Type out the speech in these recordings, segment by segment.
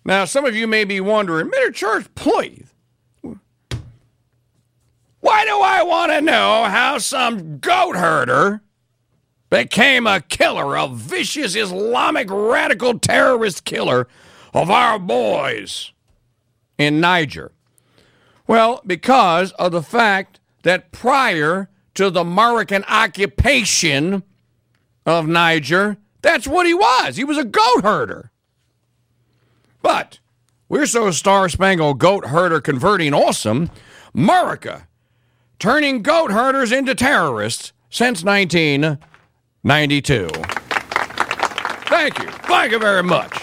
Now, some of you may be wondering, Mr. Church, please, why do I want to know how some goat herder became a killer, a vicious Islamic radical terrorist killer of our boys in Niger? Well, because of the fact that prior to the American occupation of Niger, that's what he was. He was a goat herder. But we're so star-spangled goat herder converting awesome, America turning goat herders into terrorists since 1992. Thank you. Thank you very much.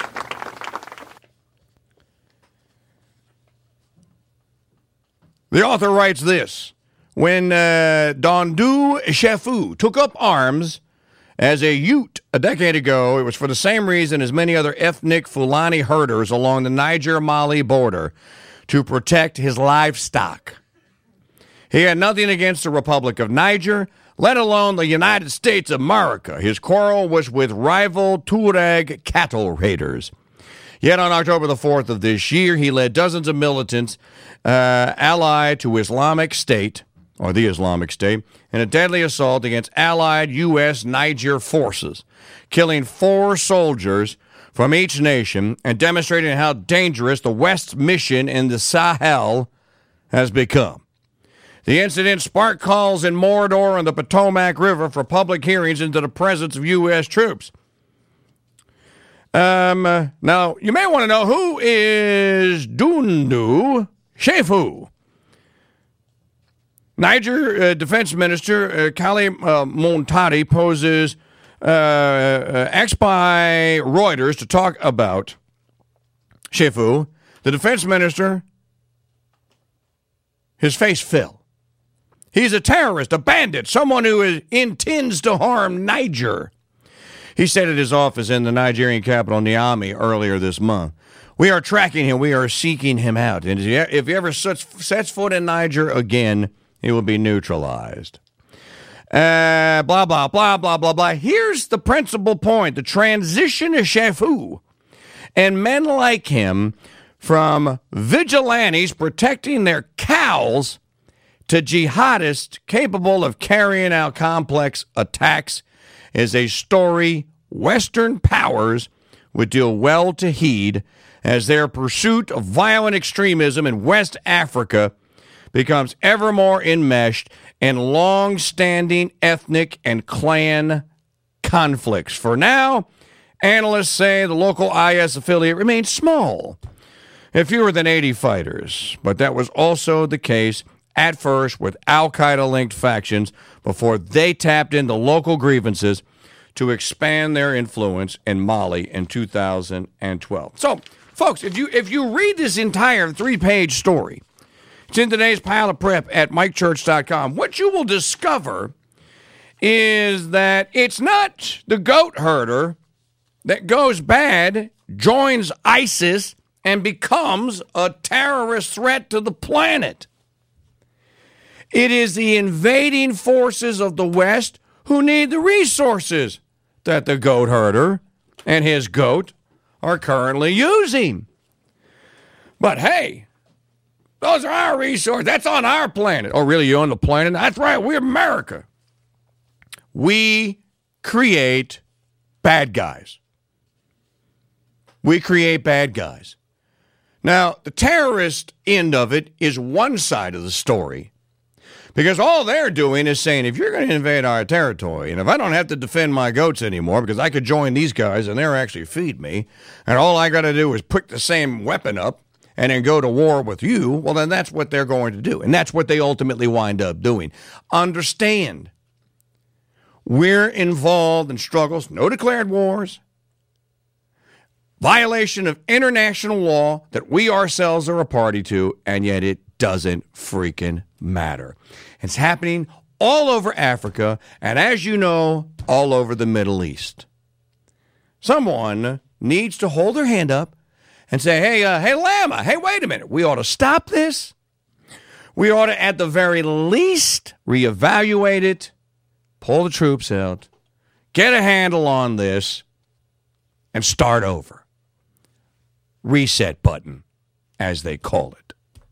The author writes this. When Dondu Shefu took up arms as a Ute a decade ago, it was for the same reason as many other ethnic Fulani herders along the Niger-Mali border, to protect his livestock. He had nothing against the Republic of Niger, let alone the United States of America. His quarrel was with rival Tuareg cattle raiders. Yet on October the 4th of this year, he led dozens of militants allied to Islamic State, or the Islamic State, in a deadly assault against allied U.S. Niger forces, killing 4 soldiers from each nation and demonstrating how dangerous the West's mission in the Sahel has become. The incident sparked calls in Mordor and the Potomac River for public hearings into the presence of U.S. troops. Now, you may want to know, who is Dundu Shefu? Niger Defense Minister Kali Montari poses X by Reuters to talk about Shefu. The defense minister, his face fell. He's a terrorist, a bandit, someone who intends to harm Niger. He said at his office in the Nigerian capital, Niamey, earlier this month. We are tracking him. We are seeking him out. And if he ever sets foot in Niger again, he will be neutralized. Blah, blah, blah, blah, blah, blah. Here's the principal point. The transition to Shefu and men like him from vigilantes protecting their cows to jihadists capable of carrying out complex attacks is a story Western powers would do well to heed as their pursuit of violent extremism in West Africa becomes ever more enmeshed in long-standing ethnic and clan conflicts. For now, analysts say the local IS affiliate remains small, at fewer than 80 fighters, but that was also the case at first with al-Qaeda-linked factions before they tapped into local grievances to expand their influence in Mali in 2012. So, folks, if you read this entire 3-page story, it's in today's pile of prep at MikeChurch.com, what you will discover is that it's not the goat herder that goes bad, joins ISIS, and becomes a terrorist threat to the planet. It is the invading forces of the West who need the resources that the goat herder and his goat are currently using. But hey, those are our resources. That's on our planet. Oh, really? You own the planet? That's right. We're America. We create bad guys. We create bad guys. Now, the terrorist end of it is one side of the story. Because all they're doing is saying, if you're going to invade our territory, and if I don't have to defend my goats anymore because I could join these guys and they'll actually feed me, and all I got to do is pick the same weapon up and then go to war with you, well, then that's what they're going to do. And that's what they ultimately wind up doing. Understand, we're involved in struggles, no declared wars, violation of international law that we ourselves are a party to, and yet it doesn't freaking matter. It's happening all over Africa, and as you know, all over the Middle East. Someone needs to hold their hand up and say, hey, Lama, hey, wait a minute. We ought to stop this. We ought to, at the very least, reevaluate it, pull the troops out, get a handle on this, and start over. reset button, as they call it.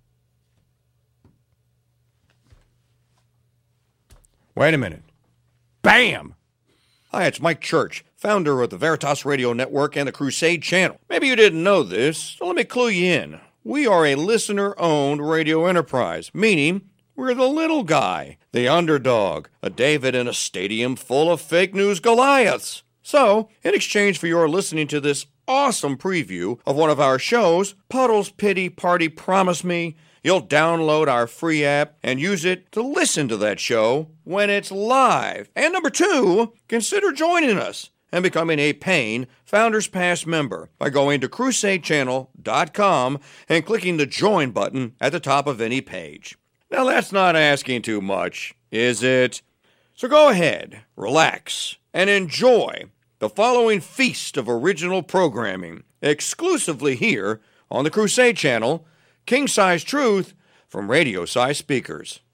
Wait a minute. Bam! Hi, it's Mike Church, founder of the Veritas Radio Network and the Crusade Channel. Maybe you didn't know this, so let me clue you in. We are a listener-owned radio enterprise, meaning we're the little guy, the underdog, a David in a stadium full of fake news Goliaths. So, in exchange for your listening to this awesome preview of one of our shows, Puddle's Pity Party Promise Me, you'll download our free app and use it to listen to that show when it's live. And number 2, consider joining us and becoming a paying Founders Pass member by going to crusadechannel.com and clicking the join button at the top of any page. Now that's not asking too much, is it? So go ahead, relax, and enjoy the following feast of original programming exclusively here on the Crusade Channel, King Size Truth from Radio Size Speakers.